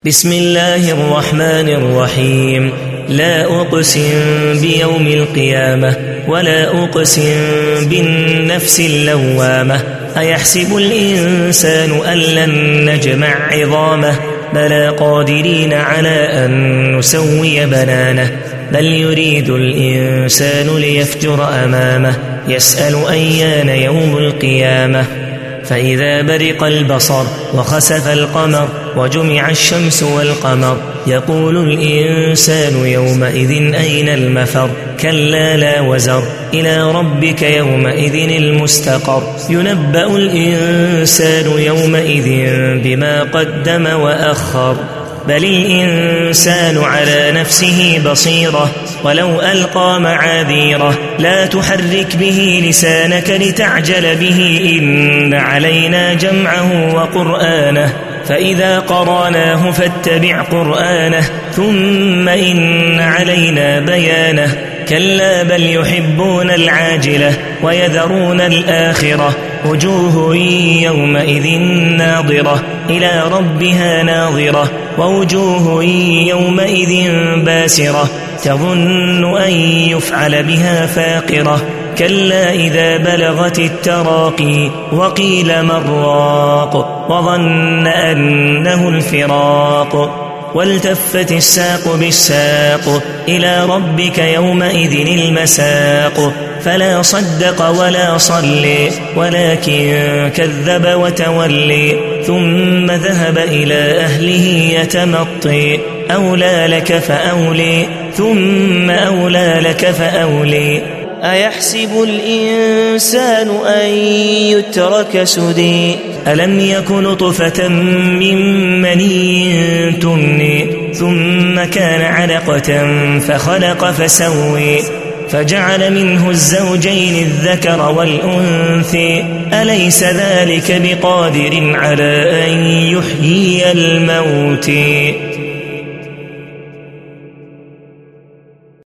بسم الله الرحمن الرحيم. لا أقسم بيوم القيامة ولا أقسم بالنفس اللوامة. أيحسب الإنسان أن لن نجمع عظامه بلى قادرين على أن نسوي بنانه. بل يريد الإنسان ليفجر أمامه يسأل أيان يوم القيامة. فإذا برق البصر وخسف القمر وجمع الشمس والقمر يقول الإنسان يومئذ أين المفر. كلا لا وزر إلى ربك يومئذ المستقر. ينبأ الإنسان يومئذ بما قدم وأخر. بل الإنسان على نفسه بصيرة ولو ألقى معاذيره. لا تحرك به لسانك لتعجل به إن علينا جمعه وقرآنه. فإذا قرأناه فاتبع قرآنه ثم إن علينا بيانه. كلا بل يحبون العاجلة ويذرون الآخرة. وجوه يومئذ ناظرة إلى ربها ناظرة ووجوه يومئذ باسرة تظن أن يفعل بها فاقرة. كلا إذا بلغت التراقي وقيل من راق وظن أنه الفراق. والتفت الساق بالساق إلى ربك يومئذ المساق. فلا صدق ولا صلي ولكن كذب وتولي ثم ذهب إلى أهله يتمطي. أولى لك فأولي ثم أولى لك فأولي. أيحسب الإنسان أن يترك سدى ألم يك نطفة من مني تمني ثم كان علقة فخلق فسوي فجعل منه الزوجين الذكر والأنثى. أليس ذلك بقادر على أن يحيي الموتى.